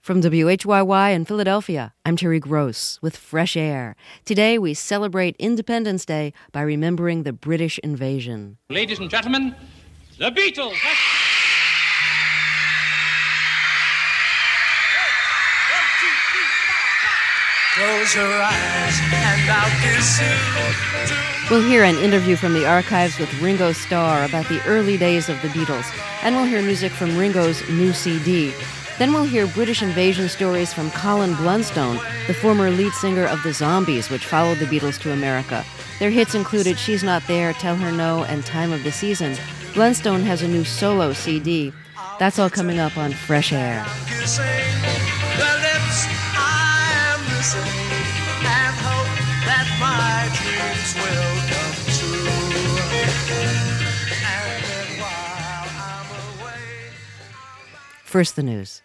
From WHYY in Philadelphia, I'm Terry Gross with Fresh Air. Today we celebrate Independence Day by remembering the British invasion. Ladies and gentlemen, the Beatles! Close your eyes and I'll kiss you. We'll hear an interview from the archives with Ringo Starr about the early days of the Beatles, and we'll hear music from Ringo's new CD. Then we'll hear British invasion stories from Colin Blunstone, the former lead singer of the Zombies, which followed the Beatles to America. Their hits included She's Not There, Tell Her No, and Time of the Season. Blunstone has a new solo CD. That's all coming up on Fresh Air. And hope that my dreams will come true. And then while I'm away, First, the news.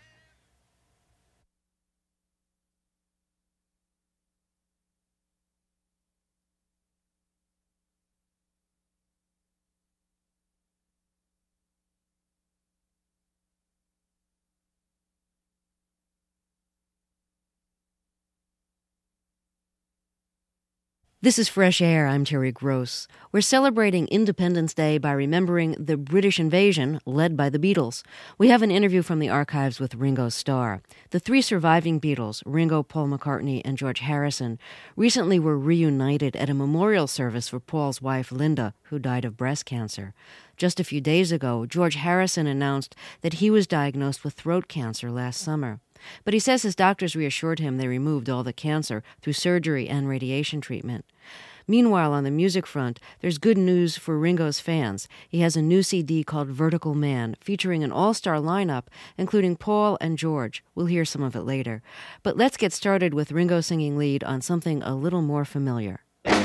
This is Fresh Air. I'm Terry Gross. We're celebrating Independence Day by remembering the British invasion led by the Beatles. We have an interview from the archives with Ringo Starr. The three surviving Beatles, Ringo, Paul McCartney, and George Harrison, recently were reunited at a memorial service for Paul's wife, Linda, who died of breast cancer. Just a few days ago, George Harrison announced that he was diagnosed with throat cancer last summer. But he says his doctors reassured him they removed all the cancer through surgery and radiation treatment. Meanwhile, on the music front, there's good news for Ringo's fans. He has a new CD called Vertical Man, featuring an all-star lineup, including Paul and George. We'll hear some of it later. But let's get started with Ringo singing lead on something a little more familiar.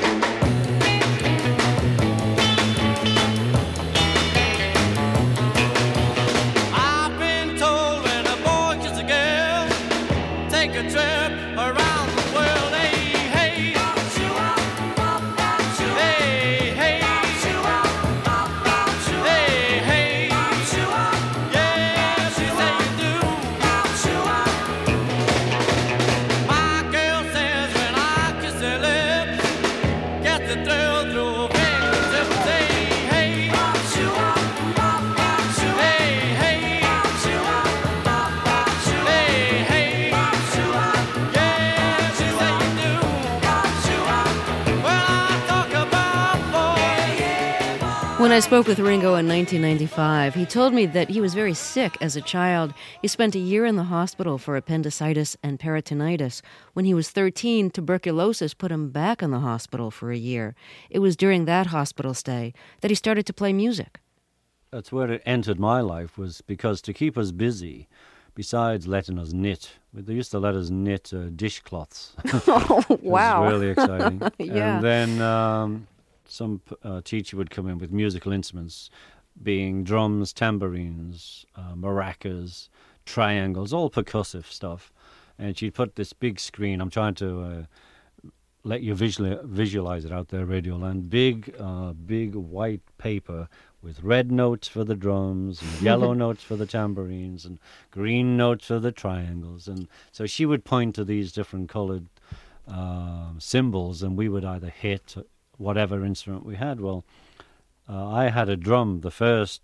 When I spoke with Ringo in 1995, he told me that he was very sick as a child. He spent a year in the hospital for appendicitis and peritonitis. When he was 13, tuberculosis put him back in the hospital for a year. It was during that hospital stay that he started to play music. That's where it entered my life, was because to keep us busy, besides letting us knit, they used to let us knit dishcloths. Oh, wow. It was really exciting. Yeah. And then some teacher would come in with musical instruments, being drums, tambourines, maracas, triangles, all percussive stuff. And she'd put this big screen. I'm trying to let you visualize it out there, Radio Land. Big white paper with red notes for the drums and yellow notes for the tambourines and green notes for the triangles. And so she would point to these different colored symbols, and we would either hit whatever instrument we had. Well, I had a drum the first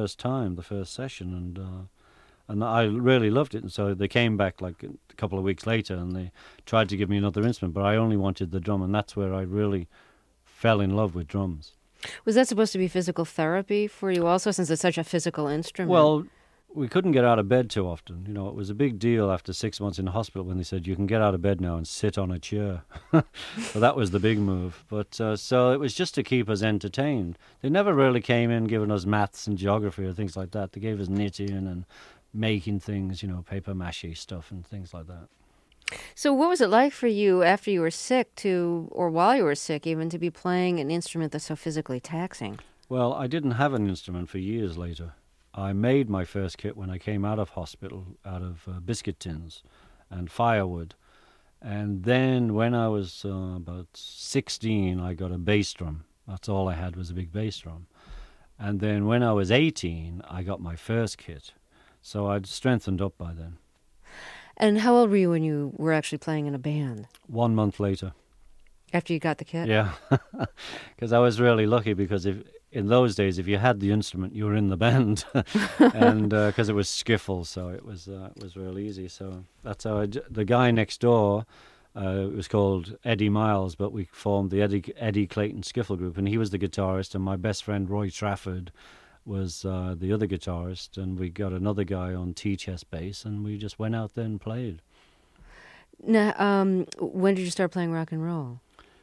session, and I really loved it. And so they came back like a couple of weeks later, and they tried to give me another instrument, but I only wanted the drum, and that's where I really fell in love with drums. Was that supposed to be physical therapy for you also, since it's such a physical instrument? Well, we couldn't get out of bed too often. You know, it was a big deal after 6 months in the hospital when they said, you can get out of bed now and sit on a chair. So that was the big move. But so it was just to keep us entertained. They never really came in giving us maths and geography or things like that. They gave us knitting and making things, you know, paper mache stuff and things like that. So what was it like for you after you were sick or while you were sick even, to be playing an instrument that's so physically taxing? Well, I didn't have an instrument for years later. I made my first kit when I came out of hospital, out of biscuit tins and firewood. And then when I was about 16, I got a bass drum. That's all I had, was a big bass drum. And then when I was 18, I got my first kit. So I'd strengthened up by then. And how old were you when you were actually playing in a band? 1 month later. After you got the kit? Yeah, because I was really lucky because in those days, if you had the instrument, you were in the band, and because it was skiffle, so it was real easy. So that's how the guy next door, it was called Eddie Miles, but we formed the Eddie Clayton Skiffle group, and he was the guitarist, and my best friend Roy Trafford was the other guitarist, and we got another guy on T-chest bass, and we just went out there and played. Now, when did you start playing rock and roll?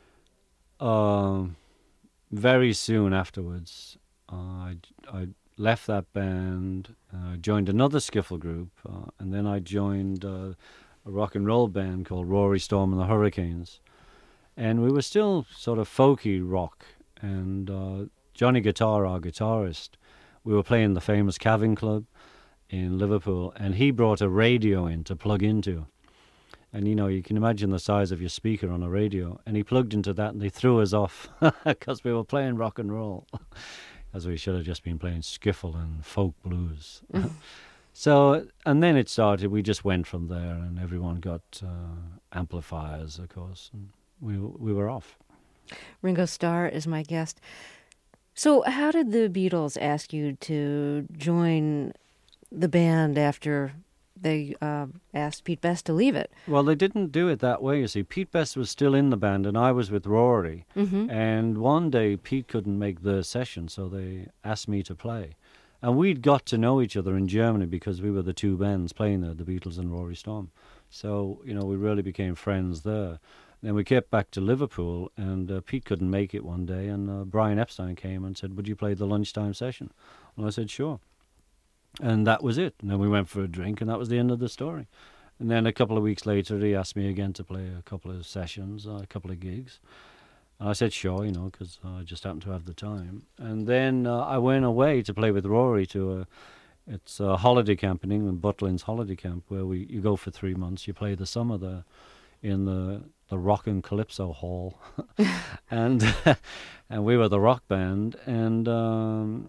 Very soon afterwards, I left that band, joined another skiffle group, and then I joined a rock and roll band called Rory Storm and the Hurricanes. And we were still sort of folky rock. And Johnny Guitar, our guitarist, we were playing the famous Caving Club in Liverpool, and he brought a radio in to plug into. And, you can imagine the size of your speaker on a radio. And he plugged into that, and they threw us off because we were playing rock and roll, as we should have just been playing skiffle and folk blues. So, and then it started. We just went from there, and everyone got amplifiers, of course, and we were off. Ringo Starr is my guest. So how did the Beatles ask you to join the band after they asked Pete Best to leave it? Well, they didn't do it that way, you see. Pete Best was still in the band, and I was with Rory. Mm-hmm. And one day, Pete couldn't make the session, so they asked me to play. And we'd got to know each other in Germany because we were the two bands playing there, the Beatles and Rory Storm. So, we really became friends there. Then we kept back to Liverpool, and Pete couldn't make it one day, and Brian Epstein came and said, would you play the lunchtime session? And I said, sure. And that was it. And then we went for a drink, and that was the end of the story. And then a couple of weeks later, he asked me again to play a couple of sessions, a couple of gigs. And I said, sure, because I just happened to have the time. And then I went away to play with Rory to it's a holiday camp in England, Butlins Holiday Camp, where you go for 3 months. You play the summer there in the Rock and Calypso Hall. and we were the rock band. And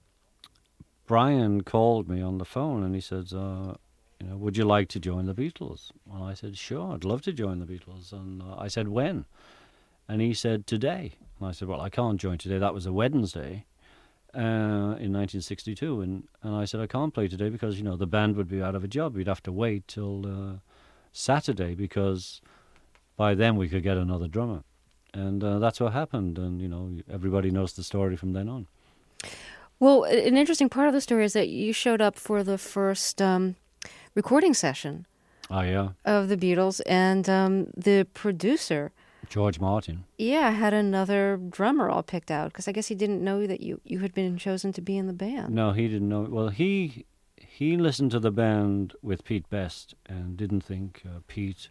Brian called me on the phone, and he said, would you like to join the Beatles? And I said, sure, I'd love to join the Beatles. And I said, when? And he said, today. And I said, well, I can't join today. That was a Wednesday in 1962. And I said, I can't play today because, the band would be out of a job. We'd have to wait till Saturday because by then we could get another drummer. And that's what happened. And, everybody knows the story from then on. Well, an interesting part of the story is that you showed up for the first recording session of the Beatles, and the producer, George Martin, had another drummer all picked out, because I guess he didn't know that you had been chosen to be in the band. No, he didn't know. Well, he listened to the band with Pete Best and didn't think Pete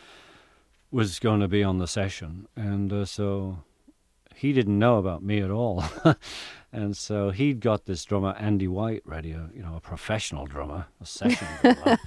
was going to be on the session, and so he didn't know about me at all. And so he'd got this drummer, Andy White, ready, a professional drummer, a session drummer.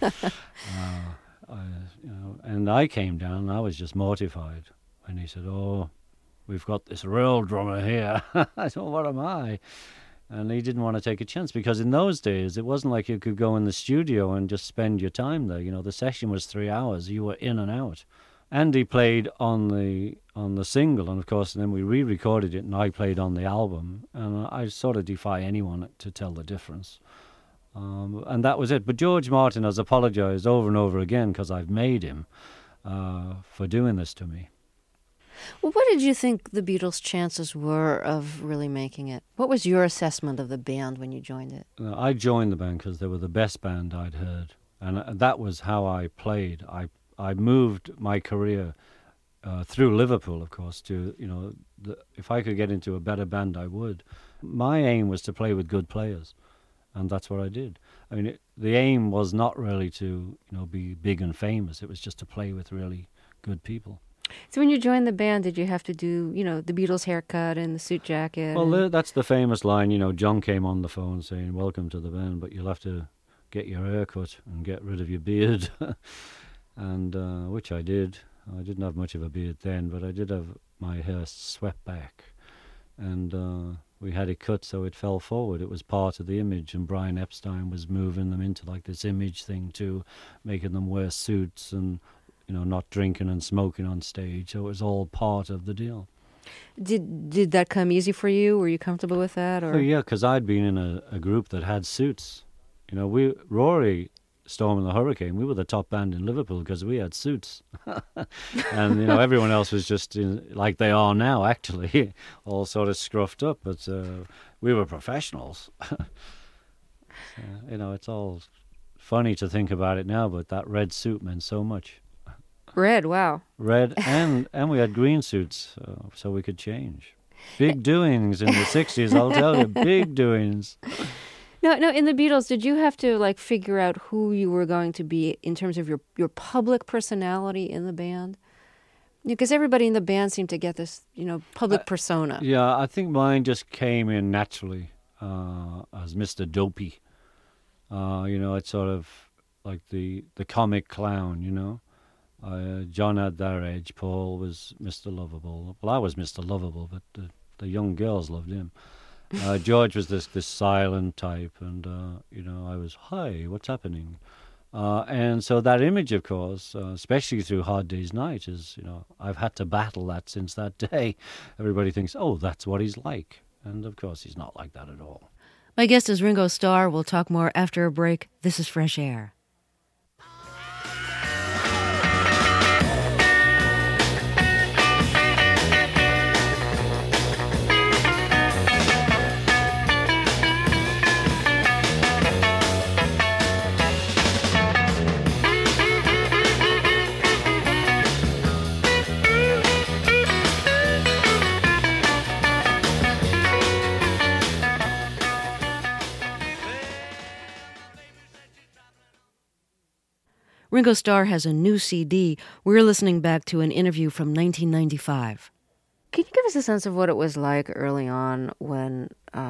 And I came down, and I was just mortified when he said, oh, we've got this real drummer here. I thought, what am I? And he didn't want to take a chance, because in those days, it wasn't like you could go in the studio and just spend your time there. The session was 3 hours. You were in and out. Andy played on the single, and of course then we re-recorded it, and I played on the album, and I sort of defy anyone to tell the difference. And that was it. But George Martin has apologized over and over again because I've made him for doing this to me. Well, what did you think the Beatles' chances were of really making it? What was your assessment of the band when you joined it? I joined the band because they were the best band I'd heard, and that was how I played. I moved my career through Liverpool, of course, to, if I could get into a better band, I would. My aim was to play with good players, and that's what I did. I mean, the aim was not really to, be big and famous. It was just to play with really good people. So when you joined the band, did you have to do, the Beatles haircut and the suit jacket? Well, that's the famous line, John came on the phone saying, welcome to the band, but you'll have to get your hair cut and get rid of your beard. And which I did. I didn't have much of a beard then, but I did have my hair swept back. And we had it cut so it fell forward. It was part of the image, and Brian Epstein was moving them into like this image thing too, making them wear suits and not drinking and smoking on stage. So it was all part of the deal. Did that come easy for you? Were you comfortable with that? Or Oh yeah, because I'd been in a group that had suits. Rory, Storm and the Hurricane, we were the top band in Liverpool because we had suits. And, everyone else was just like they are now, actually, all sort of scruffed up. But we were professionals. It's all funny to think about it now, but that red suit meant so much. Red, wow. Red, and we had green suits, so we could change. Big doings in the 60s, I'll tell you, big doings. No, in the Beatles, did you have to figure out who you were going to be in terms of your public personality in the band? Because everybody in the band seemed to get this, public persona. Yeah, I think mine just came in naturally as Mr. Dopey. It's sort of like the comic clown, John had that edge. Paul was Mr. Lovable. Well, I was Mr. Lovable, but the young girls loved him. George was this silent type, and I was, hi, what's happening? And so that image, of course, especially through Hard Day's Night, is I've had to battle that since that day. Everybody thinks, oh, that's what he's like, and of course he's not like that at all. My guest is Ringo Starr. We'll talk more after a break. This is Fresh Air. Ringo Starr has a new CD. We're listening back to an interview from 1995. Can you give us a sense of what it was like early on when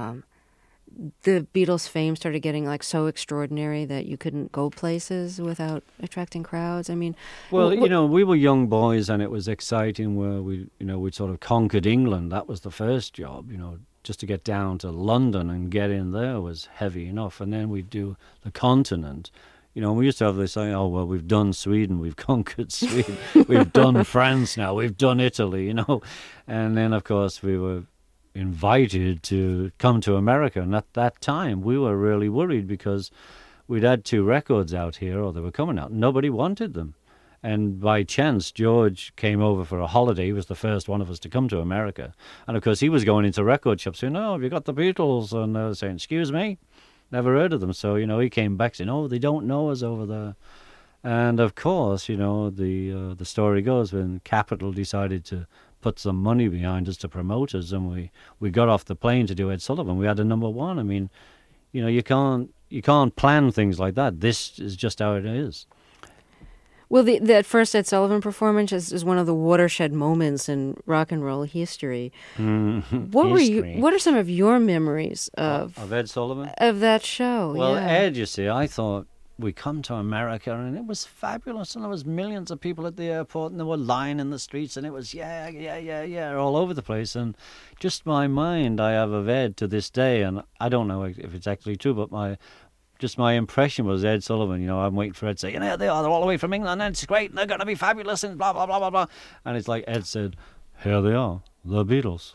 the Beatles' fame started getting so extraordinary that you couldn't go places without attracting crowds? I mean, well, we were young boys, and it was exciting where we'd sort of conquered England. That was the first job, just to get down to London and get in there was heavy enough, and then we'd do the continent. We used to have this saying, oh, well, we've done Sweden, we've conquered Sweden, we've done France now, we've done Italy, And then, of course, we were invited to come to America. And at that time, we were really worried because we'd had 2 records out here, or they were coming out. Nobody wanted them. And by chance, George came over for a holiday. He was the first one of us to come to America. And, of course, he was going into record shops saying, oh, have you got the Beatles? And they were saying, excuse me? Never heard of them. So, he came back saying, oh, they don't know us over there. And, of course, the story goes when Capitol decided to put some money behind us to promote us, and we got off the plane to do Ed Sullivan. We had a number 1. I mean, you can't plan things like that. This is just how it is. Well, that first Ed Sullivan performance is one of the watershed moments in rock and roll history. What are some of your memories of Ed Sullivan? Of that show? Well, yeah. Ed, you see, I thought we come to America and it was fabulous, and there was millions of people at the airport, and they were lying in the streets, and it was yeah all over the place. And just my mind I have of Ed to this day, and I don't know if it's actually true, but my impression was Ed Sullivan. I'm waiting for Ed to say, they are, they're all the way from England, and it's great, and they're going to be fabulous, and blah, blah, blah, blah, blah. And it's like Ed said, here they are, the Beatles.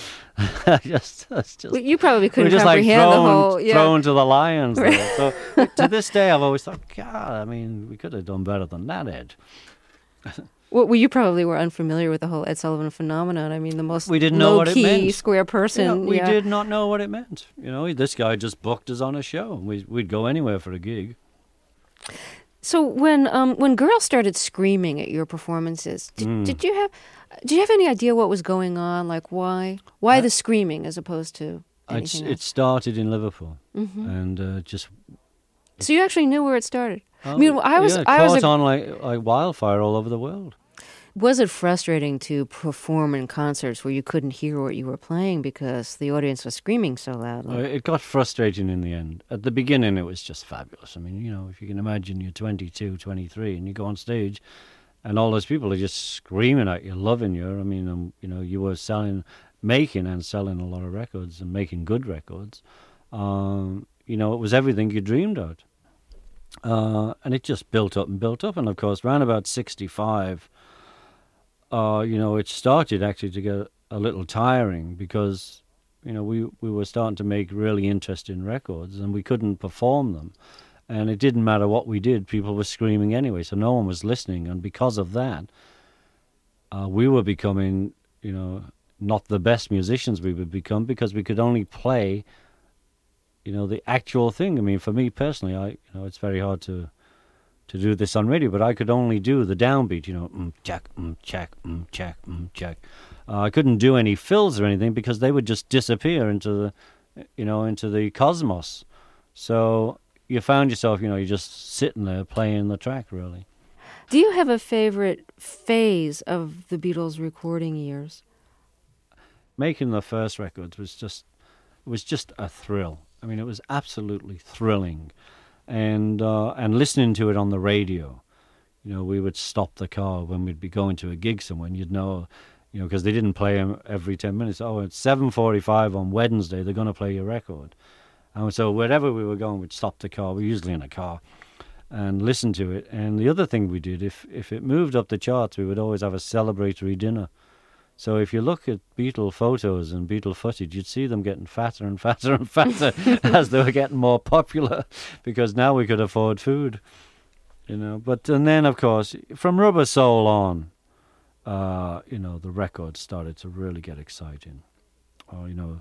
Well, you probably couldn't just comprehend thrown, the whole... Yeah. thrown to the lions. So to this day, I've always thought, God, I mean, we could have done better than that, Ed. Well, you probably were unfamiliar with the whole Ed Sullivan phenomenon. I mean, the most we didn't know what it meant. Square person. We did not know what it meant. This guy just booked us on a show. We'd go anywhere for a gig. So when girls started screaming at your performances, did you have any idea what was going on? Like why the screaming as opposed to anything else? It started in Liverpool, and just. So you actually knew where it started. Oh, I mean, I was on like wildfire all over the world. Was it frustrating to perform in concerts where you couldn't hear what you were playing because the audience was screaming so loudly? It got frustrating in the end. At the beginning, it was just fabulous. I mean, if you can imagine you're 22, 23, and you go on stage, and all those people are just screaming at you, loving you. I mean, you were selling making and selling a lot of records and making good records, you know, it was everything you dreamed of. And it just built up and built up. And of course, around about 65, you know, it started actually to get a little tiring because, you know, we were starting to make really interesting records and we couldn't perform them. And it didn't matter what we did, people were screaming anyway, so no one was listening. And because of that, we were becoming, you know, not the best musicians we would become because we could only play, you know, the actual thing. I mean, for me personally, you know, it's very hard to do this on radio, but I could only do the downbeat, you know, check, check, check, check. I couldn't do any fills or anything because they would just disappear into the, you know, into the cosmos. So you found yourself, you know, you're just sitting there playing the track, really. Do you have a favorite phase of the Beatles' recording years? Making the first records was just a thrill. I mean, it was absolutely thrilling, and listening to it on the radio. You know, we would stop the car when we'd be going to a gig somewhere, and you'd know, you know, because they didn't play them every 10 minutes. Oh, it's 7:45 on Wednesday. They're going to play your record. And so wherever we were going, we'd stop the car. We were usually in a car and listen to it. And the other thing we did, if it moved up the charts, we would always have a celebratory dinner. So if you look at Beatle photos and Beatle footage, you'd see them getting fatter and fatter and fatter as they were getting more popular because now we could afford food, you know. But and then, of course, from Rubber Soul on, you know, the records started to really get exciting. You know,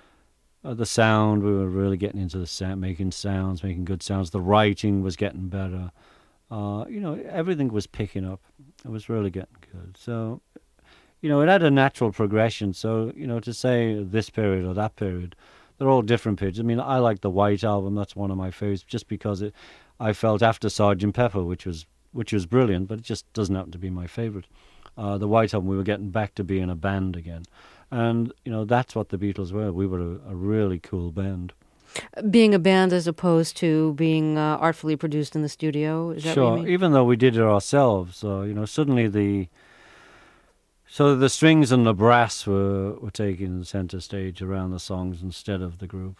the sound, we were really getting into the sound, making sounds, making good sounds. The writing was getting better. You know, everything was picking up. It was really getting good. So, you know, it had a natural progression. So, you know, to say this period or that period, they're all different periods. I mean, I like the White Album. That's one of my favorites, just because I felt after Sgt. Pepper, which was brilliant, but it just doesn't happen to be my favorite. The White Album, we were getting back to being a band again. And, you know, that's what the Beatles were. We were a really cool band. Being a band as opposed to being artfully produced in the studio? Is that what you mean? Even though we did it ourselves, you know, suddenly the strings and the brass were taking center stage around the songs instead of the group.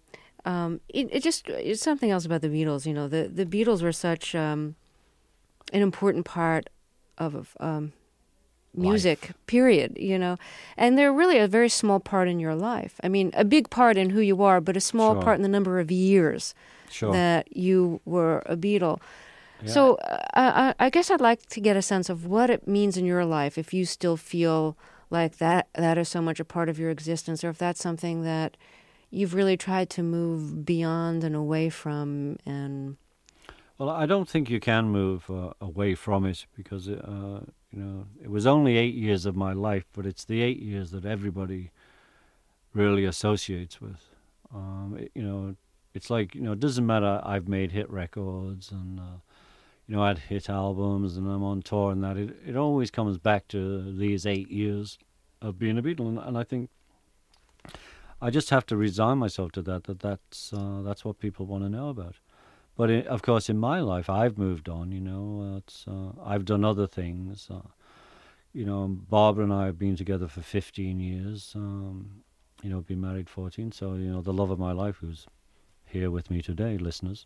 It's something else about the Beatles. You know, the Beatles were such an important part of music, period, you know. And they're really a very small part in your life. I mean, a big part in who you are, but a small part in the number of years that you were a Beatle. Yeah. So I guess I'd like to get a sense of what it means in your life if you still feel like that is so much a part of your existence, or if that's something that you've really tried to move beyond and away from. And well, I don't think you can move away from it because, you know, it was only 8 years of my life, but it's the 8 years that everybody really associates with. You know, it's like, you know, it doesn't matter. I've made hit records and, you know, I had hit albums and I'm on tour and that. It always comes back to these 8 years of being a Beatle. And I think I just have to resign myself to that's what people want to know about. But of course, in my life, I've moved on. You know, I've done other things. You know, Barbara and I have been together for 15 years. You know, been married 14. So, you know, the love of my life, who's here with me today, listeners.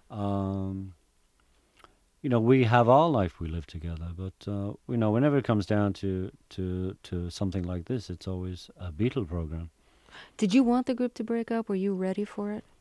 You know, we have our life we live together. But you know, whenever it comes down to something like this, it's always a Beatle program. Did you want the group to break up? Were you ready for it?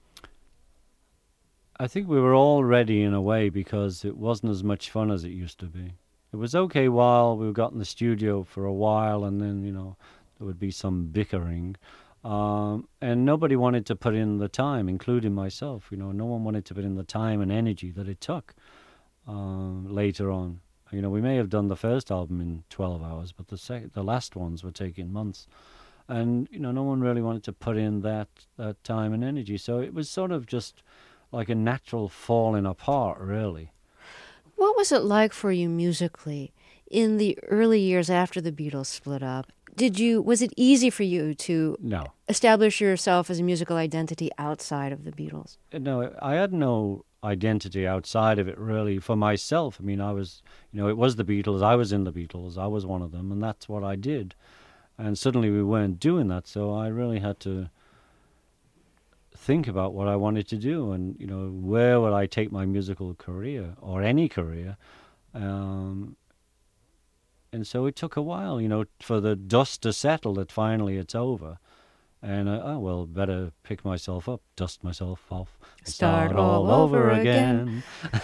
I think we were all ready in a way because it wasn't as much fun as it used to be. It was okay while we got in the studio for a while, and then, you know, there would be some bickering. And nobody wanted to put in the time, including myself. You know, no one wanted to put in the time and energy that it took later on. You know, we may have done the first album in 12 hours, but the last ones were taking months. And, you know, no one really wanted to put in that time and energy. So it was sort of just like a natural falling apart, really. What was it like for you musically in the early years after the Beatles split up? Was it easy for you to establish yourself as a musical identity outside of the Beatles? No, I had no identity outside of it, really, for myself. I mean, I was, you know, it was the Beatles. I was in the Beatles. I was one of them, and that's what I did. And suddenly we weren't doing that, so I really had to think about what I wanted to do and, where would I take my musical career or any career. And so it took a while, for the dust to settle that finally it's over. And, better pick myself up, dust myself off, and Start all over again.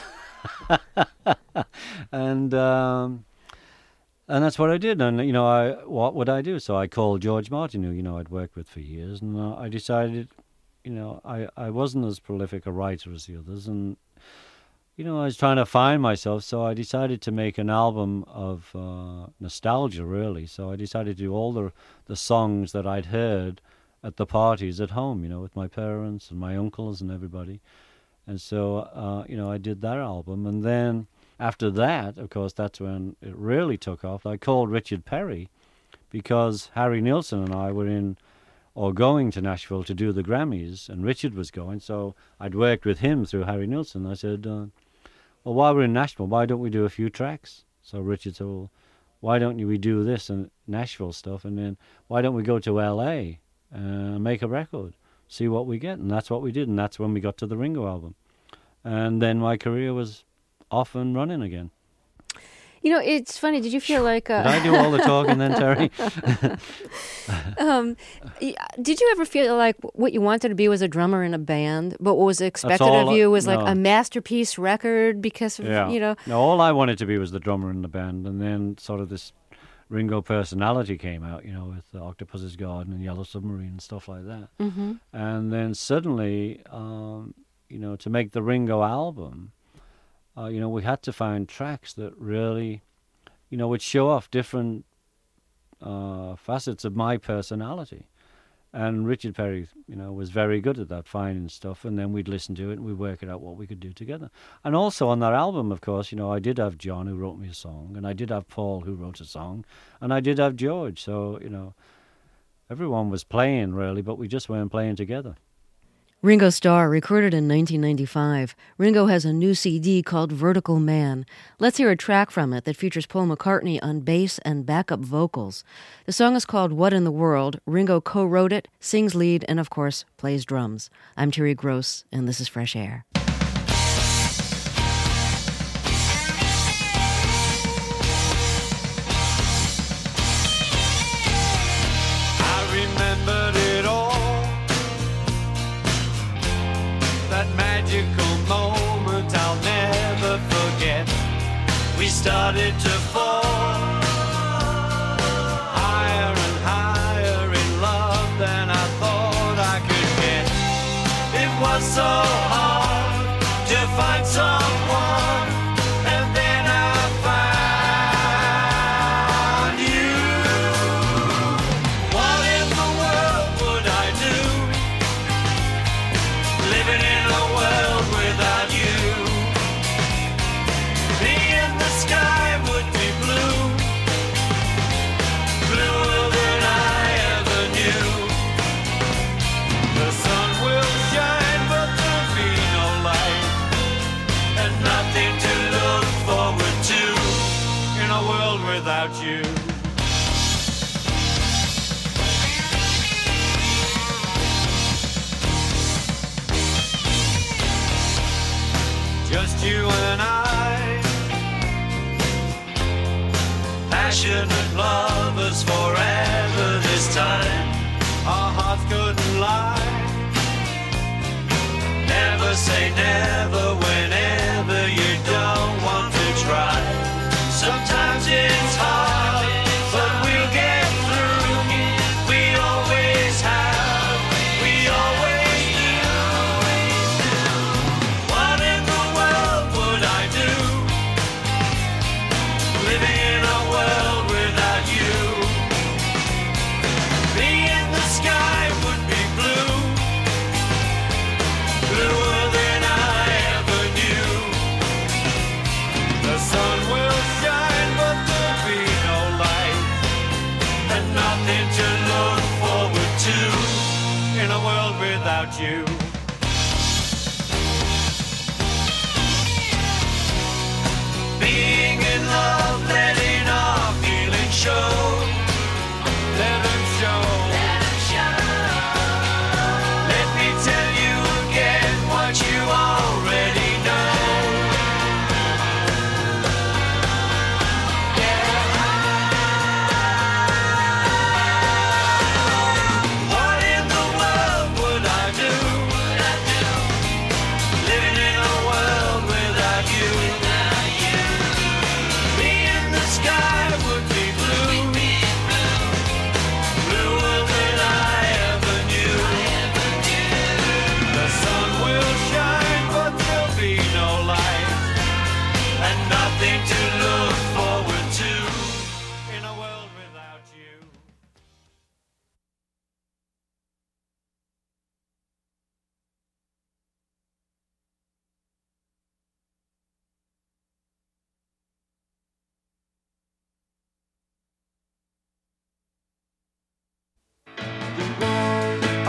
And that's what I did. And, what would I do? So I called George Martin, who, I'd worked with for years. And I decided, I wasn't as prolific a writer as the others. And, I was trying to find myself. So I decided to make an album of nostalgia, really. So I decided to do all the songs that I'd heard at the parties at home, with my parents and my uncles and everybody. And so, I did that album. And then after that, of course, that's when it really took off. I called Richard Perry because Harry Nilsson and I were going to Nashville to do the Grammys, and Richard was going. So I'd worked with him through Harry Nilsson. I said, well, while we're in Nashville, why don't we do a few tracks? So Richard said, well, why don't we do this and Nashville stuff, and then why don't we go to L.A. and make a record, see what we get? And that's what we did, and that's when we got to the Ringo album. And then my career was off and running again. It's funny. Did you feel like... Did I do all the talking then, Terry? Did you ever feel like what you wanted to be was a drummer in a band, but what was expected of you was like a masterpiece record because of, No, all I wanted to be was the drummer in the band, and then sort of this Ringo personality came out, with the Octopus's Garden and Yellow Submarine and stuff like that. Mm-hmm. And then suddenly, to make the Ringo album, we had to find tracks that really, would show off different facets of my personality. And Richard Perry, was very good at that, finding stuff, and then we'd listen to it and we'd work it out what we could do together. And also on that album, of course, I did have John, who wrote me a song, and I did have Paul, who wrote a song, and I did have George. So, everyone was playing, really, but we just weren't playing together. Ringo Starr, recorded in 1995. Ringo has a new CD called Vertical Man. Let's hear a track from it that features Paul McCartney on bass and backup vocals. The song is called What in the World. Ringo co-wrote it, sings lead, and of course, plays drums. I'm Terry Gross, and this is Fresh Air. I remembered it all, that magical moment I'll never forget. We started to fall higher and higher in love than I thought I could get. It was so hard to find someone, and then I found you. What in the world would I do, living in a world without you? Me and the sky would be blue, bluer than I ever knew. The sun will shine, but there'll be no light, and nothing to look forward to in a world without you. Just you and I, passionate lovers forever this time. Our hearts couldn't lie. Never say never whenever you don't want to try. Sometimes it's hard, but we'll get through. We always have, we always do. What in the world would I do, living in a world without you? Me and the sky would be blue, bluer than I ever knew. The sun will shine, but there'll be no light, and nothing to look forward to in a world without you. Being in love, letting our feelings show, letting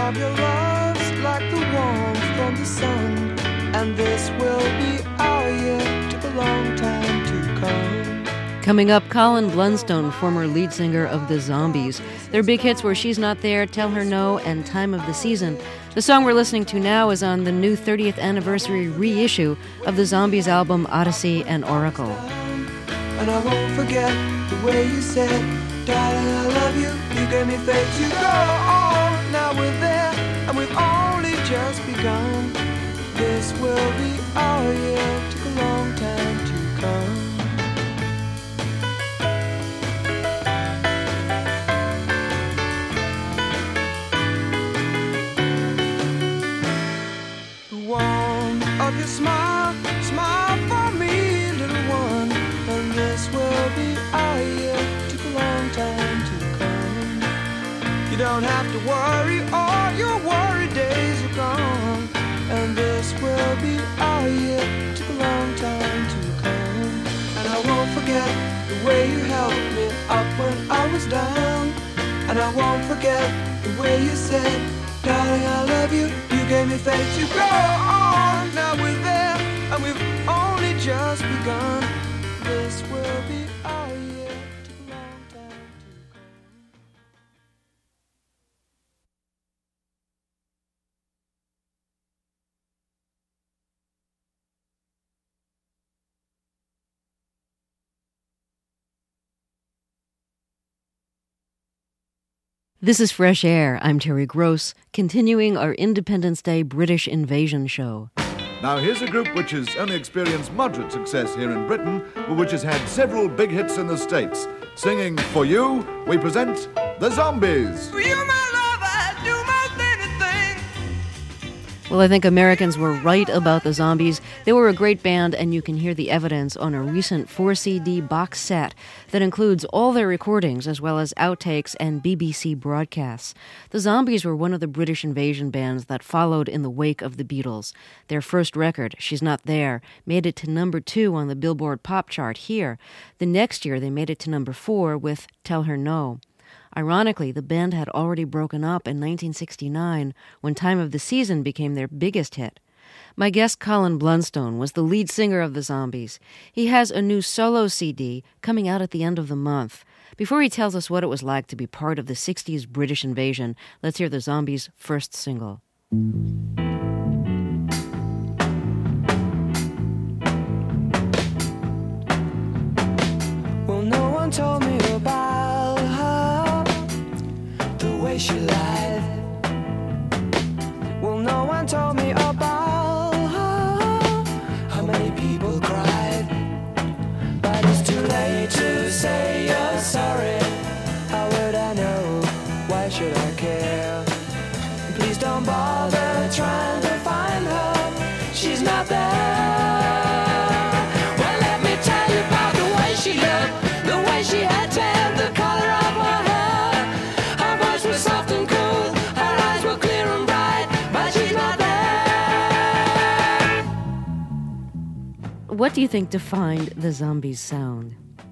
of your love's like the warmth from the sun, and this will be our year. Took a long time to come. Coming up, Colin Blunstone, former lead singer of The Zombies. Their big hits were She's Not There, Tell Her No, and Time of the Season. The song we're listening to now is on the new 30th anniversary reissue of the Zombies album Odyssey and Oracle. And I won't forget the way you said, darling, I love you. You gave me faith to go on. Now we're there, and we've only just begun. This will be our year. Took a long time to come. Of your smile, smile for me, little one, and this will be our year. Took a long time to come. You don't have to worry, all your worry days are gone, and this will be our year. Took a long time to come. And I won't forget the way you helped me up when I was down, and I won't forget the way you said, darling, I love you. You gave me faith to go on. Now we're there, and we've only just begun. This will be our year. Took a long time to come. This is Fresh Air. I'm Terry Gross, continuing our Independence Day British Invasion show. Now here's a group which has only experienced moderate success here in Britain, but which has had several big hits in the States. Singing For You, we present The Zombies. For you, my love, I'd do most anything. Well, I think Americans were right about the Zombies. They were a great band, and you can hear the evidence on a recent 4-CD box set that includes all their recordings as well as outtakes and BBC broadcasts. The Zombies were one of the British invasion bands that followed in the wake of the Beatles. Their first record, She's Not There, made it to number 2 on the Billboard pop chart here. The next year, they made it to number 4 with Tell Her No. Ironically, the band had already broken up in 1969 when Time of the Season became their biggest hit. My guest Colin Blunstone was the lead singer of the Zombies. He has a new solo CD coming out at the end of the month. Before he tells us what it was like to be part of the 60s British invasion, let's hear the Zombies' first single. Well, no one told me about her, the way she lied. Well, no one told me about her, how many people cried. But it's too late to say you're sorry. How would I know? Why should I care? Please don't bother trying to find her. She's not there. Well, let me tell you about the way she looked, the way she had tan, the color of her hair. Her voice was soft and cool, her eyes were clear and bright, but she's not there. What do you think defined the Zombies' sound?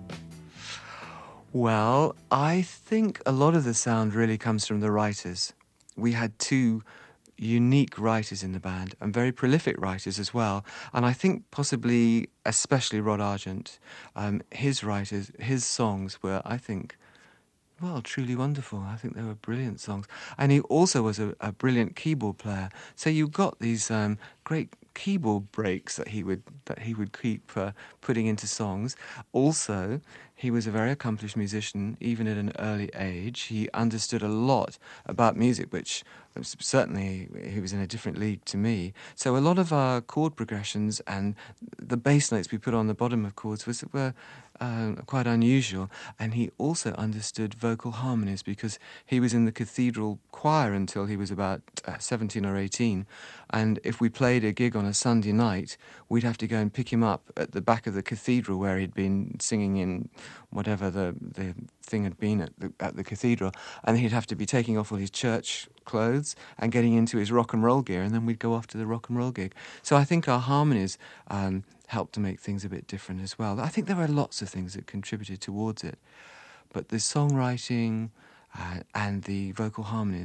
Well, I think a lot of the sound really comes from the writers. We had two unique writers in the band, and very prolific writers as well. And I think possibly, especially Rod Argent, his writers, his songs were, I think, well, truly wonderful. I think they were brilliant songs. And he also was a brilliant keyboard player. So you got these great keyboard breaks that he would keep putting into songs. Also, he was a very accomplished musician, even at an early age. He understood a lot about music, which certainly he was in a different league to me. So a lot of our chord progressions and the bass notes we put on the bottom of chords were quite unusual. And he also understood vocal harmonies because he was in the cathedral choir until he was about 17 or 18. And if we played a gig on a Sunday night, we'd have to go and pick him up at the back of the cathedral where he'd been singing in whatever the thing had been at the cathedral, and he'd have to be taking off all his church clothes and getting into his rock and roll gear, and then we'd go off to the rock and roll gig. So I think our harmonies helped to make things a bit different as well. I think there were lots of things that contributed towards it, but the songwriting and the vocal harmonies.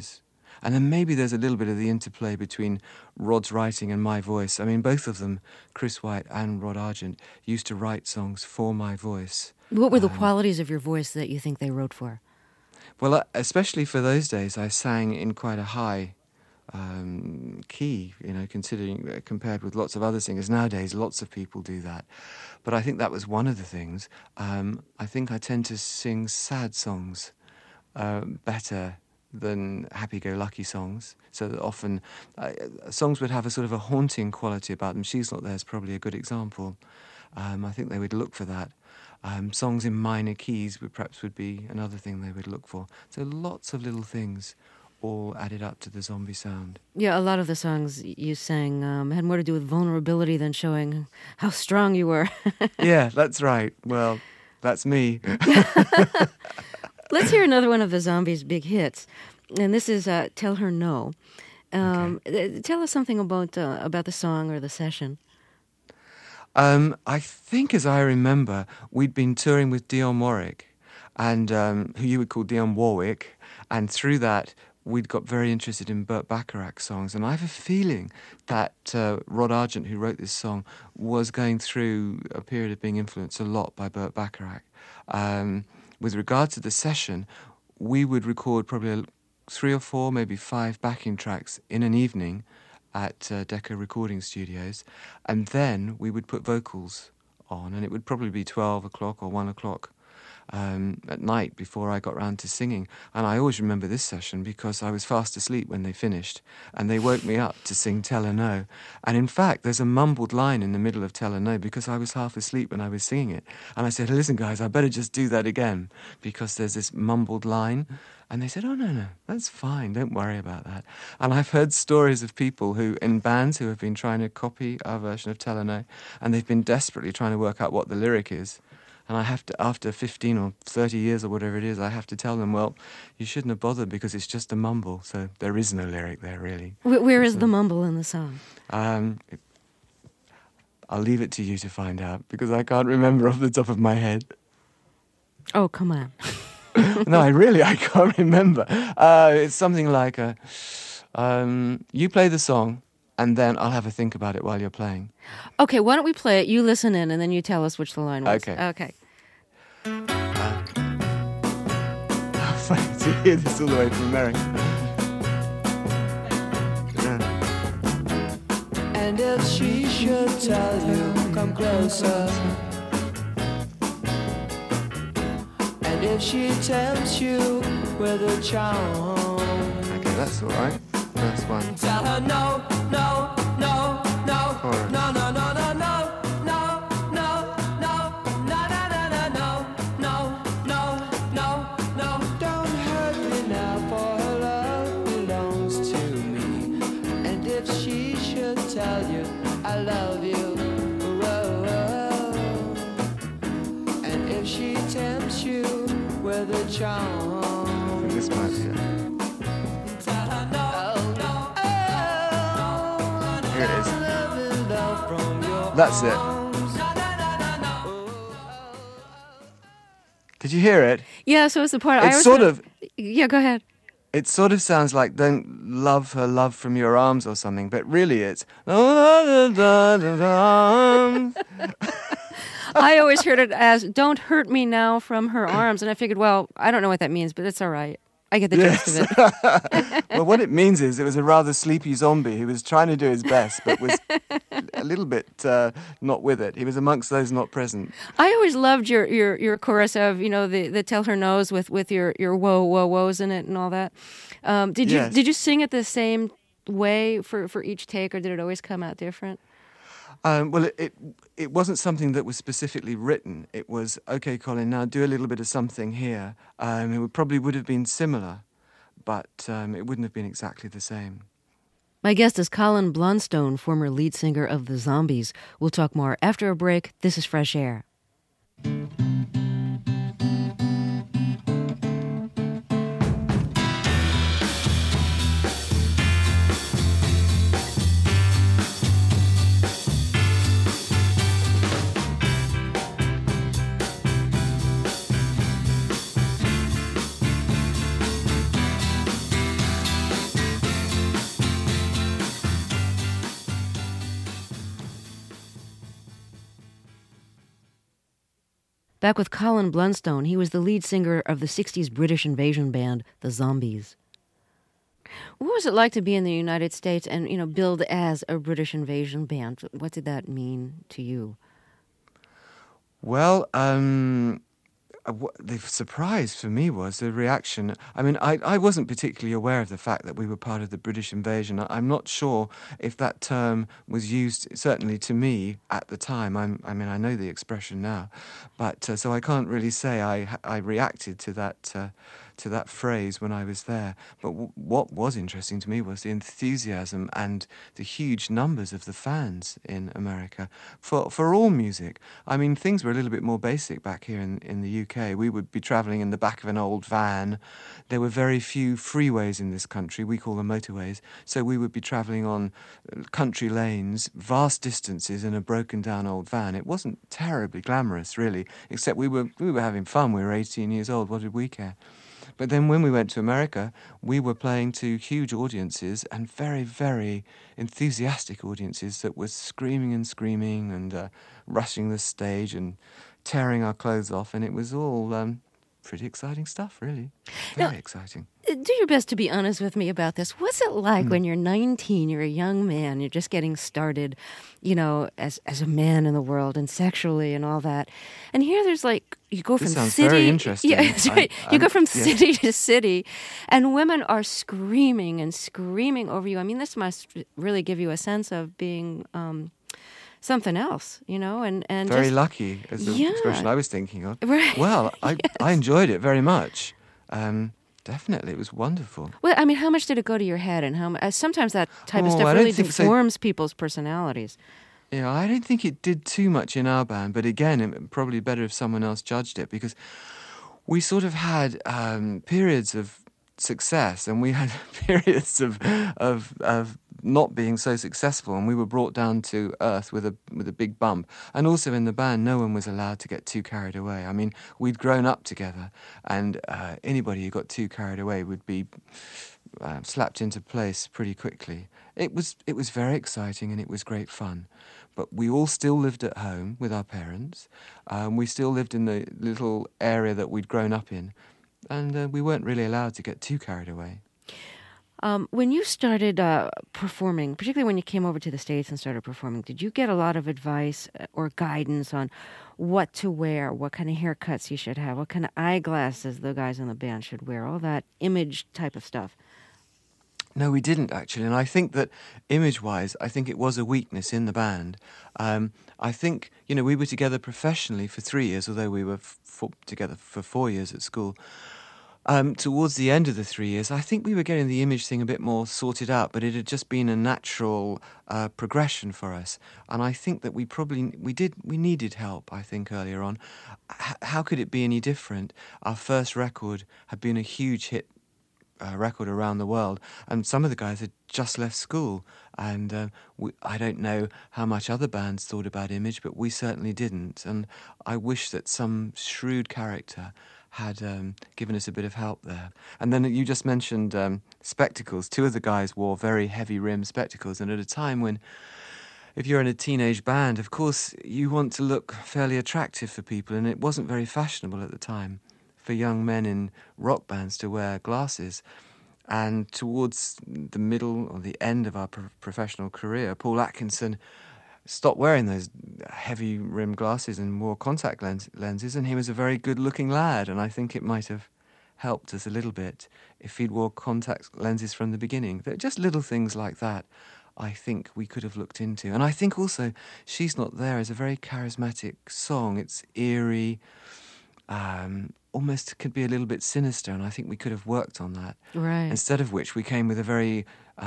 And then maybe there's a little bit of the interplay between Rod's writing and my voice. I mean, both of them, Chris White and Rod Argent, used to write songs for my voice. What were the qualities of your voice that you think they wrote for? Well, especially for those days, I sang in quite a high key, considering compared with lots of other singers. Nowadays, lots of people do that. But I think that was one of the things. I think I tend to sing sad songs better than happy-go-lucky songs. So that often songs would have a sort of a haunting quality about them. She's Not There is probably a good example. I think they would look for that. Songs in minor keys would be another thing they would look for. So lots of little things all added up to the Zombie sound. Yeah, a lot of the songs you sang had more to do with vulnerability than showing how strong you were. Yeah, that's right. Well, that's me. Let's hear another one of the Zombies' big hits. And this is Tell Her No. Tell us something about the song or the session. I think, as I remember, we'd been touring with Dionne Warwick, and who you would call Dionne Warwick, and through that we'd got very interested in Burt Bacharach songs, and I have a feeling that Rod Argent, who wrote this song, was going through a period of being influenced a lot by Burt Bacharach. With regard to the session, we would record probably 3 or 4, maybe 5 backing tracks in an evening at Decca Recording Studios, and then we would put vocals on, and it would probably be 12 o'clock or 1 o'clock at night before I got round to singing. And I always remember this session because I was fast asleep when they finished, and they woke me up to sing Tell Her No. And in fact, there's a mumbled line in the middle of Tell Her No because I was half asleep when I was singing it. And I said, listen guys, I better just do that again because there's this mumbled line. And they said, oh, no, that's fine, don't worry about that. And I've heard stories of people who, in bands, who have been trying to copy our version of Tell Her No, and they've been desperately trying to work out what the lyric is. And I have to, after 15 or 30 years or whatever it is, I have to tell them, well, you shouldn't have bothered because it's just a mumble, so there is no lyric there, really. Where is the mumble in the song? I'll leave it to you to find out, because I can't remember off the top of my head. Oh, come on. No, I can't remember. It's something like you play the song, and then I'll have a think about it while you're playing. Okay, why don't we play it, you listen in, and then you tell us which the line was. Okay. Funny to hear this all the way from America. And if she should tell you, come closer. And if she tempts you with a charm, Okay, that's all right. First one. tell her no, no, no, no, Chorus. no, no, no, no, no, no, no, no, no, no, no, no, no, no. Don't hurt me now, for her love belongs to me. And if she should tell you I love you, whoa, whoa. And if she tempts you with a charm, This might be it. tell her no, no, Here it is. love from your That's it. Did you hear it? Yeah, so it's the part I It's was sort of. Yeah, go ahead. It sort of sounds like "Don't love her, love from your arms" or something, but really it's. I always heard it as "Don't hurt me now" from her arms, and I figured, well, I don't know what that means, but it's all right. I get the gist of it. Well, what it means is it was a rather sleepy zombie who was trying to do his best, but was a little bit not with it. He was amongst those not present. I always loved your chorus of the Tell Her No's with your whoa whoa whoas in it and all that. Yes. Did you sing it the same way for each take, or did it always come out different? Well, it wasn't something that was specifically written. It was, okay, Colin, now do a little bit of something here. It probably would have been similar, but it wouldn't have been exactly the same. My guest is Colin Blunstone, former lead singer of the Zombies. We'll talk more after a break. This is Fresh Air. Back with Colin Blunstone, he was the lead singer of the 60s British invasion band, the Zombies. What was it like to be in the United States and, build as a British invasion band? What did that mean to you? Well, the surprise for me was the reaction. I mean, I wasn't particularly aware of the fact that we were part of the British invasion. I'm not sure if that term was used, certainly to me, at the time. I know the expression now, but so I can't really say I reacted to that phrase when I was there. But what was interesting to me was the enthusiasm and the huge numbers of the fans in America for all music. I mean, things were a little bit more basic back here in the UK. We would be travelling in the back of an old van. There were very few freeways in this country. We call them motorways. So we would be travelling on country lanes, vast distances in a broken down old van. It wasn't terribly glamorous, really, except we were having fun. We were 18 years old. What did we care? But then when we went to America, we were playing to huge audiences and very, very enthusiastic audiences that were screaming and rushing the stage and tearing our clothes off. And it was all pretty exciting stuff, really. Very exciting. Do your best to be honest with me about this. What's it like when you're 19, you're a young man, you're just getting started, as a man in the world and sexually and all that. And here there's you go from this sounds city. Very interesting. Yeah, that's right. You go from city to city, and women are screaming and screaming over you. I mean, this must really give you a sense of being something else, and very just, lucky is the expression I was thinking of. Right. Well, I enjoyed it very much. Definitely, it was wonderful. Well, I mean, how much did it go to your head, and how sometimes that type of stuff really deforms people's personalities. Yeah, I don't think it did too much in our band, but again, it probably better if someone else judged it, because we sort of had periods of success, and we had periods of not being so successful, and we were brought down to earth with a big bump. And also in the band, no one was allowed to get too carried away. I mean, we'd grown up together, and anybody who got too carried away would be slapped into place pretty quickly. It was very exciting, and it was great fun. But we all still lived at home with our parents. We still lived in the little area that we'd grown up in, and we weren't really allowed to get too carried away. When you started performing, particularly when you came over to the States and started performing, did you get a lot of advice or guidance on what to wear, what kind of haircuts you should have, what kind of eyeglasses the guys in the band should wear, all that image type of stuff? No, we didn't, actually. And I think that, image-wise, I think it was a weakness in the band. I think, we were together professionally for 3 years, although we were together for 4 years at school. Towards the end of the 3 years, I think we were getting the image thing a bit more sorted out, but it had just been a natural progression for us. And I think that we needed help, I think, earlier on. How could it be any different? Our first record had been a huge hit record around the world, and some of the guys had just left school, and I don't know how much other bands thought about image, but we certainly didn't. And I wish that some shrewd character had given us a bit of help there. And then you just mentioned spectacles. Two of the guys wore very heavy rim spectacles, and at a time when, if you're in a teenage band, of course you want to look fairly attractive for people, and it wasn't very fashionable at the time for young men in rock bands to wear glasses. And towards the middle or the end of our professional career, Paul Atkinson stopped wearing those heavy rim glasses and wore contact lenses, and he was a very good-looking lad, and I think it might have helped us a little bit if he'd wore contact lenses from the beginning. They're just little things like that I think we could have looked into. And I think also She's Not There is a very charismatic song. It's eerie, almost could be a little bit sinister, and I think we could have worked on that. Right. Instead of which, we came with a very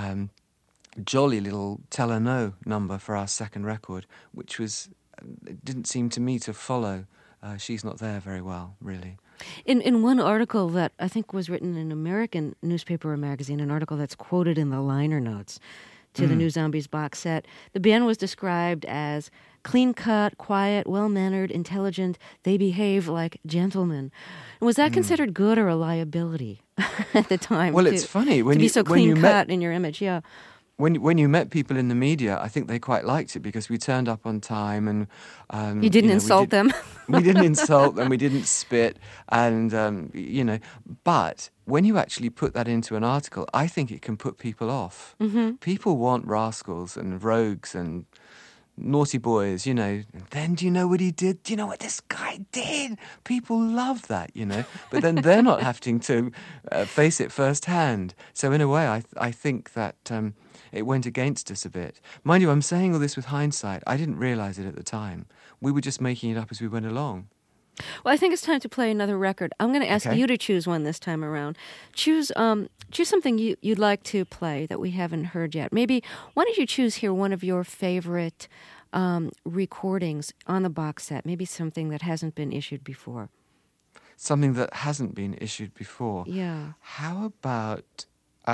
jolly little Tell Her No number for our second record, which it didn't seem to me to follow She's Not There very well, really. In one article that I think was written in an American newspaper or magazine, an article that's quoted in the liner notes to the New Zombies box set, the band was described as clean-cut, quiet, well-mannered, intelligent. They behave like gentlemen. Was that considered good or a liability at the time? Well, it's funny to be so clean-cut in your image. Yeah. when you met people in the media, I think they quite liked it because we turned up on time and You didn't insult them. We didn't insult them. We didn't spit, and But when you actually put that into an article, I think it can put people off. Mm-hmm. People want rascals and rogues and naughty boys, And then do you know what he did? Do you know what this guy did? People love that, But then they're not having to face it firsthand. So in a way, I think that it went against us a bit. Mind you, I'm saying all this with hindsight. I didn't realise it at the time. We were just making it up as we went along. Well, I think it's time to play another record. I'm going to ask you to choose one this time around. Choose something you'd like to play that we haven't heard yet. Maybe, why don't you choose here one of your favorite recordings on the box set? Maybe something that hasn't been issued before. Something that hasn't been issued before? Yeah. How about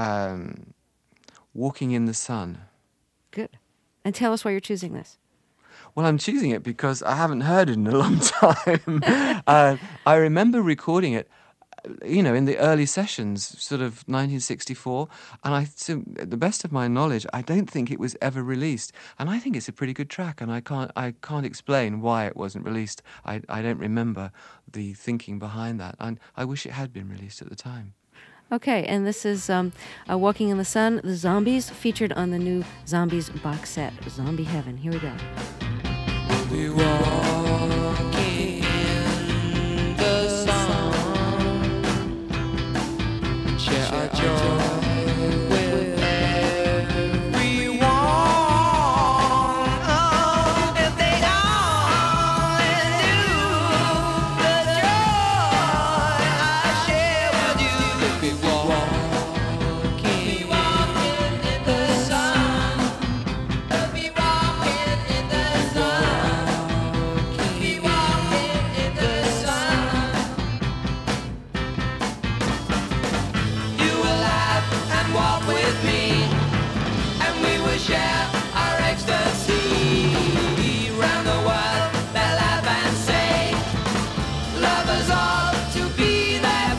Walking in the Sun? Good. And tell us why you're choosing this. Well, I'm choosing it because I haven't heard it in a long time. I remember recording it, in the early sessions, sort of 1964, and to the best of my knowledge, I don't think it was ever released. And I think it's a pretty good track, and I can't explain why it wasn't released. I don't remember the thinking behind that, and I wish it had been released at the time. Okay, and this is Walking in the Sun, the Zombies, featured on the new Zombies box set, Zombie Heaven. Here we go. We walking in the sun, share our joy with everyone. Oh, if they only knew the joy I share with you. If we walking in the sun, if we walking in the sun. With me, and we will share our ecstasy round the world. They'll laugh and say, love us all to be that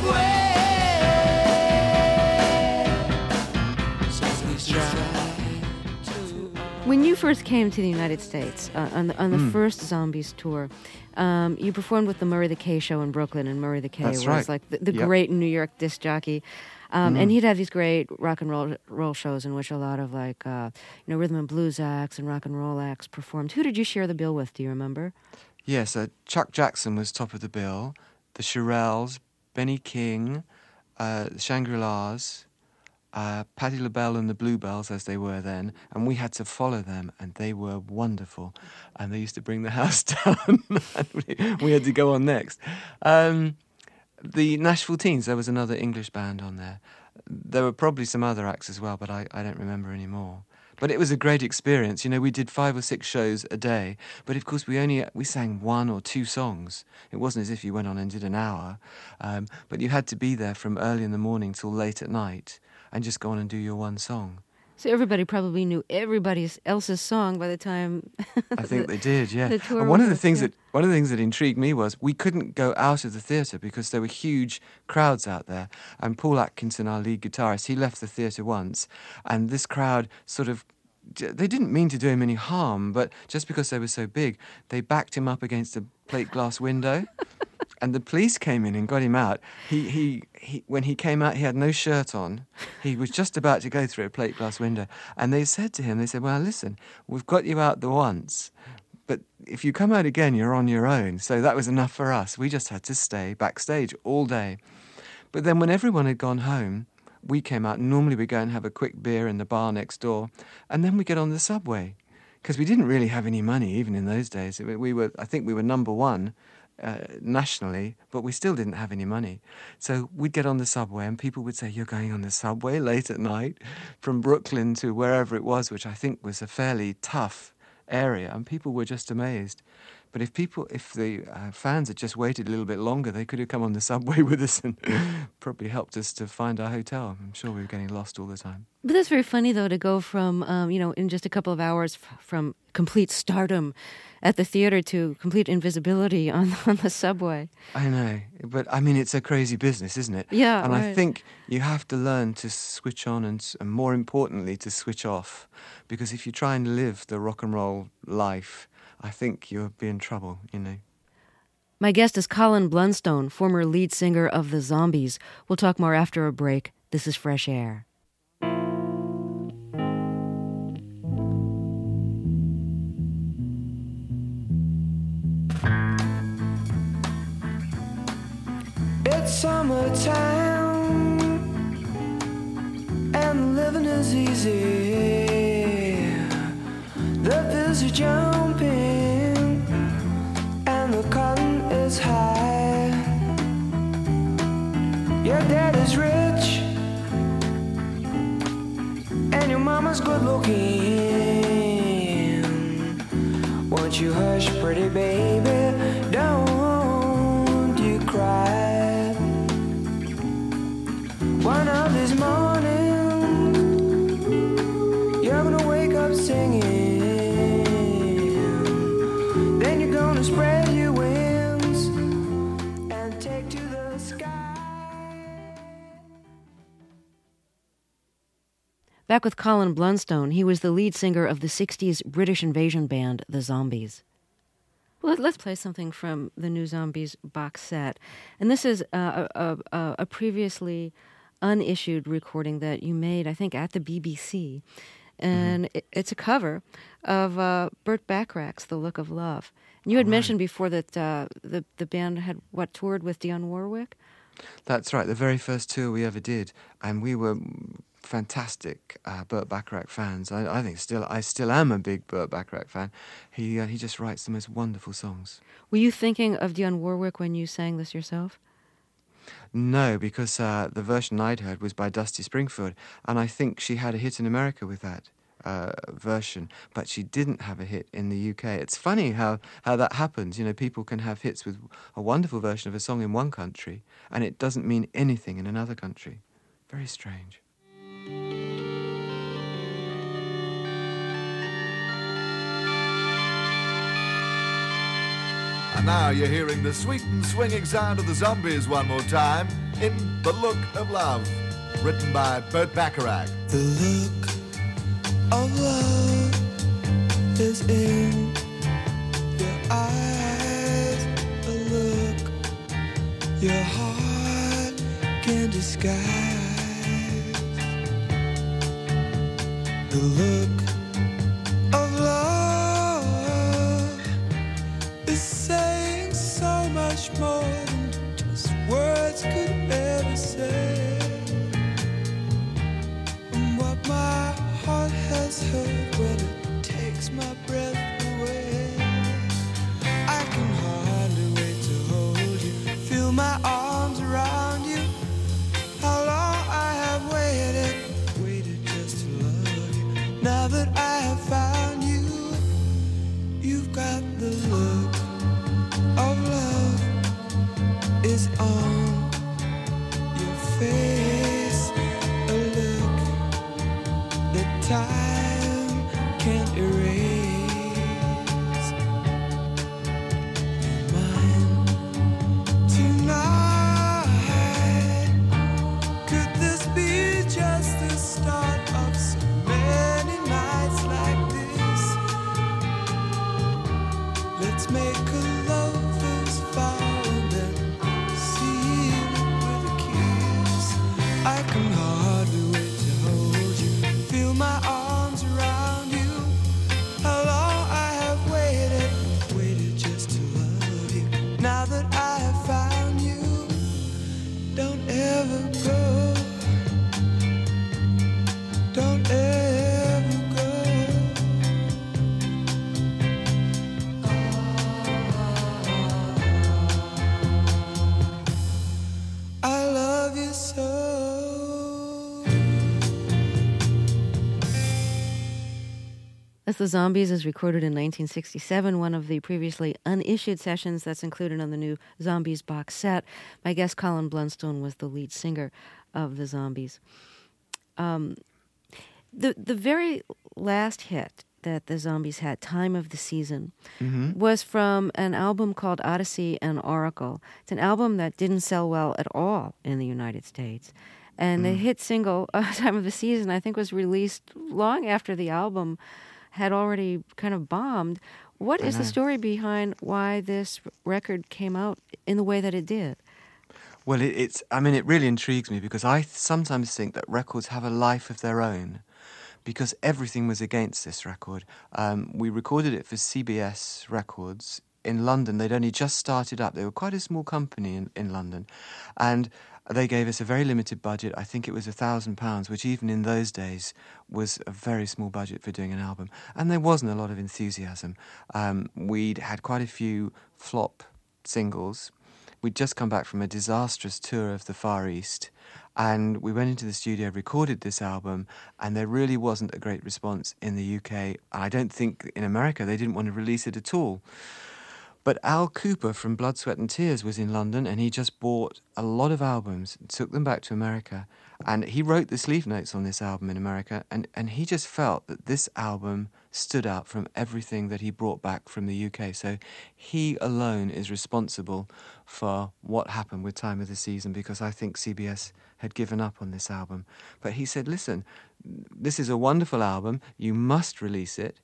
way. So we strive to. When you first came to the United States on the first Zombies tour, you performed with the Murray the K show in Brooklyn, and Murray the K That's was right. like the Yep. great New York disc jockey. And he'd have these great rock and roll shows in which a lot of rhythm and blues acts and rock and roll acts performed. Who did you share the bill with? Do you remember? Yes, Chuck Jackson was top of the bill. The Shirelles, Benny King, the Shangri-Las, Patti LaBelle and the Bluebells, as they were then, and we had to follow them, and they were wonderful. And they used to bring the house down, and we had to go on next. The Nashville Teens, there was another English band on there. There were probably some other acts as well, but I don't remember anymore. But it was a great experience. We did 5 or 6 shows a day, but of course we sang 1 or 2 songs. It wasn't as if you went on and did an hour, but you had to be there from early in the morning till late at night and just go on and do your one song. So everybody probably knew everybody else's song by the time. I think they did, yeah. The tour And one of was, the things yeah. that intrigued me was we couldn't go out of the theatre because there were huge crowds out there. And Paul Atkinson, our lead guitarist, he left the theatre once, and this crowd they didn't mean to do him any harm, but just because they were so big, they backed him up against a plate glass window. And the police came in and got him out. He when he came out, he had no shirt on. He was just about to go through a plate glass window. And they said to him, well, listen, we've got you out the once, but if you come out again, you're on your own. So that was enough for us. We just had to stay backstage all day. But then when everyone had gone home, we came out. Normally we go and have a quick beer in the bar next door, and then we get on the subway. Because we didn't really have any money, even in those days. I think we were number one nationally, but we still didn't have any money. So we'd get on the subway and people would say, you're going on the subway late at night from Brooklyn to wherever it was, which I think was a fairly tough area, and people were just amazed. But if the fans had just waited a little bit longer, they could have come on the subway with us and probably helped us to find our hotel. I'm sure we were getting lost all the time. But that's very funny, though, to go from, in just a couple of hours from complete stardom at the theater to complete invisibility on the subway. I know, but I mean, it's a crazy business, isn't it? Yeah, and right. I think you have to learn to switch on and more importantly, to switch off. Because if you try and live the rock and roll life, I think you'll be in trouble, My guest is Colin Blunstone, former lead singer of the Zombies. We'll talk more after a break. This is Fresh Air. It's summertime and living is easy. The bills are jumping and the cotton is high. Your dad is rich and your mama's good looking. Won't you hush, pretty baby, don't you cry. One of these mornings you're gonna wake up singing. Then you're gonna spread your wings and take to the sky. Back with Colin Blunstone. He was the lead singer of the 60s British invasion band, the Zombies. Well, let's play something from the new Zombies box set. And this is a previously unissued recording that you made, I think, at the BBC. And it's a cover of Burt Bacharach's The Look of Love. And you had mentioned before that the band had, toured with Dionne Warwick? That's right, the very first tour we ever did. And we were fantastic Burt Bacharach fans. I still am a big Burt Bacharach fan. He just writes the most wonderful songs. Were you thinking of Dionne Warwick when you sang this yourself? No, because the version I'd heard was by Dusty Springfield, and I think she had a hit in America with that version, but she didn't have a hit in the UK. It's funny how that happens. People can have hits with a wonderful version of a song in one country, and it doesn't mean anything in another country. Very strange. And now you're hearing the sweet and swinging sound of the Zombies one more time in The Look of Love, written by Burt Bacharach. The look of love is in your eyes. A look your heart can disguise. The look of love is saying so much more than just words could ever say. And what my heart has heard, well, it takes my breath away. I can hardly wait to hold you, feel my arms around you. How long I have waited just to love you. Now that I have found you, you've got the look of love is on your face. A look that time can't erase. You're mine tonight. Could this be just the start of so many nights like this? Let's make a lover's vow and then seal it with a kiss. I can hardly wait to hold you, feel my arms around you. How long I have waited just to love you. Now that I have found you, don't ever go. Don't ever go. the Zombies is recorded in 1967, one of the previously unissued sessions that's included on the new Zombies box set. My guest, Colin Blunstone, was the lead singer of the Zombies. The very last hit that the Zombies had, Time of the Season, was from an album called Odyssey and Oracle. It's an album that didn't sell well at all in the United States. And the hit single, Time of the Season, I think was released long after the album had already kind of bombed. What is the story behind why this record came out in the way that it did? Well, it really intrigues me because I sometimes think that records have a life of their own because everything was against this record. We recorded it for CBS Records in London. They'd only just started up. They were quite a small company in London. And they gave us a very limited budget. I think it was £1,000, which even in those days was a very small budget for doing an album. And there wasn't a lot of enthusiasm. We'd had quite a few flop singles. We'd just come back from a disastrous tour of the Far East. And we went into the studio, recorded this album, and there really wasn't a great response in the UK. I don't think in America they didn't want to release it at all. But Al Cooper from Blood, Sweat and Tears was in London, and he just bought a lot of albums, took them back to America, and he wrote the sleeve notes on this album in America, and he just felt that this album stood out from everything that he brought back from the UK. So he alone is responsible for what happened with Time of the Season, because I think CBS had given up on this album. But he said, listen, this is a wonderful album, you must release it.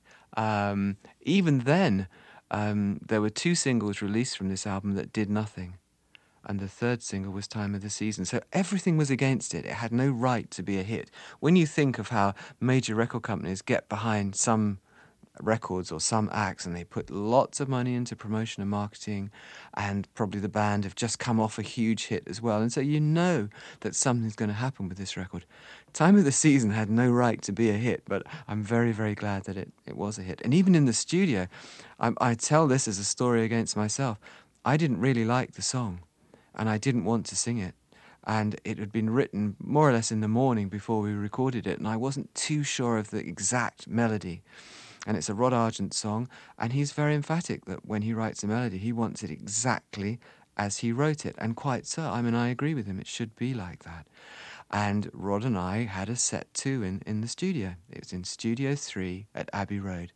Even then, there were 2 singles released from this album that did nothing. And the 3rd single was Time of the Season. So everything was against it. It had no right to be a hit. When you think of how major record companies get behind some records or some acts and they put lots of money into promotion and marketing, and probably the band have just come off a huge hit as well. And so you know that something's going to happen with this record. Time of the Season had no right to be a hit, but I'm very, very glad that it was a hit. And even in the studio, I tell this as a story against myself. I didn't really like the song, and I didn't want to sing it. And it had been written more or less in the morning before we recorded it, and I wasn't too sure of the exact melody. And it's a Rod Argent song, and he's very emphatic that when he writes a melody, he wants it exactly as he wrote it. And quite so. I mean, I agree with him. It should be like that. And Rod and I had a set 2 in the studio. It was in Studio 3 at Abbey Road.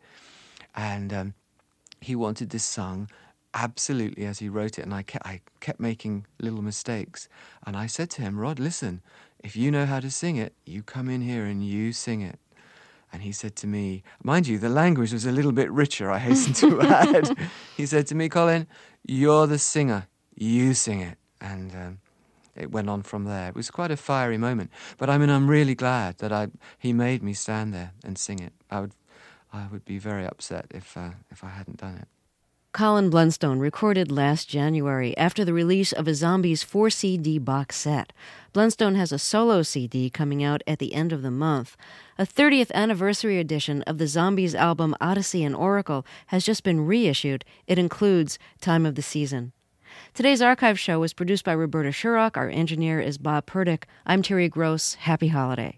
And he wanted this sung absolutely as he wrote it, and I kept making little mistakes. And I said to him, Rod, listen, if you know how to sing it, you come in here and you sing it. And he said to me, mind you, the language was a little bit richer, I hasten to add. He said to me, Colin, you're the singer, you sing it. And it went on from there. It was quite a fiery moment. But I mean, I'm really glad that he made me stand there and sing it. I would be very upset if I hadn't done it. Colin Blunstone recorded last January after the release of a Zombies 4-CD box set. Blunstone has a solo CD coming out at the end of the month. A 30th anniversary edition of the Zombies album Odyssey and Oracle has just been reissued. It includes Time of the Season. Today's archive show was produced by Roberta Shurrock. Our engineer is Bob Purdick. I'm Terry Gross. Happy holiday.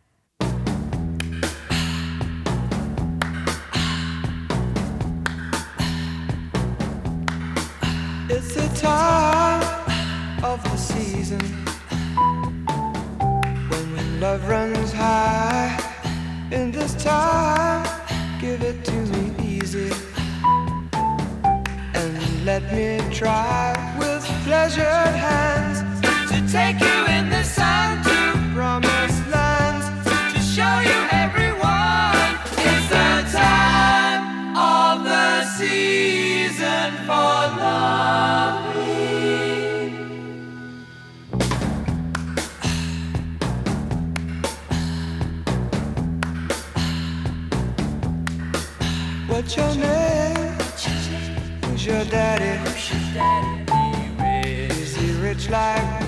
It's the time of the season when love runs high. In this time, give it to me easy and let me try with pleasured hands to take you in the sun to promised lands, to show you everyone. It's the time of the season for loving. What's your name? Who's your daddy? Is he rich like